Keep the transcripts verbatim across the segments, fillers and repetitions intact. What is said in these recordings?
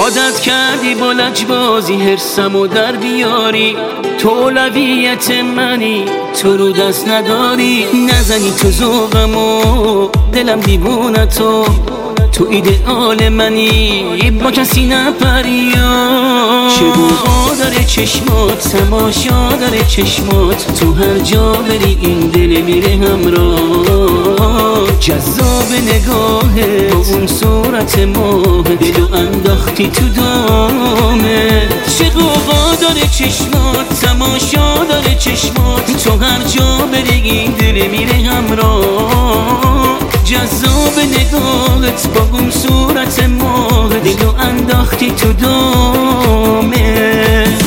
عادت کردی با لجبازی حرسمو در بیاری، تو اولویت منی، تو رو دست نداری. نزنی تو ذوقمو، دلم دیوونه تو، تو ایدئال منی، با کسی نپری. چه بوها داره چشمات، تماشا داره چشمات، تو هر جا بری این دل میره همراه. جذاب نگاهت با اون صورت ماه، دلو انداختی تو دامت. چه غوغا داره چشمات، تماشا داره چشمات، تو هر جا بری این دل میره همراه. جذاب نگاهت با اون صورت ماه، دلو انداختی تو دامت.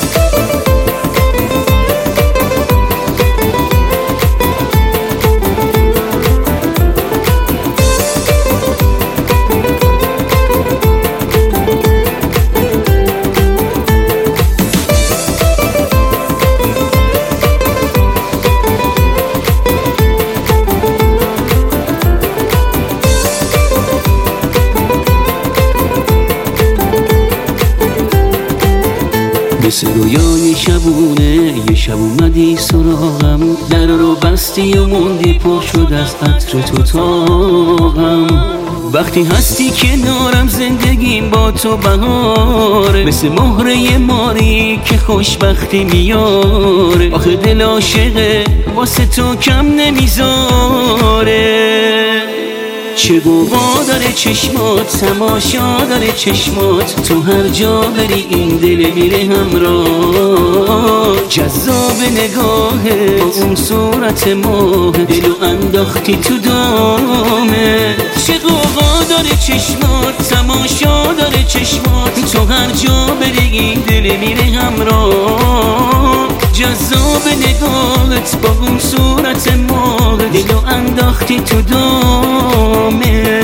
مثل رویای شبونه یه شب اومدی سراغم، در رو بستی و موندی پر شد از عطر تو تاقم. وقتی هستی کنارم زندگیم با تو بهاره، مثل مهره ماری که خوشبختی میاره. آخه دل عاشقه واسه تو کم نمیذاره. چه بوها داره چشمات، تماشا داره چشمات، تو هر جا بری این دل میره همراه. جذاب نگاهت با اون صورت ماه، دلو انداختی تو دامت. چه غوغا داره چشمات، تماشا داره چشمات، تو هر جا بری این دل میره همراه. جذاب نگاهت با اون صورت ماه، دلو انداختی تو دامت.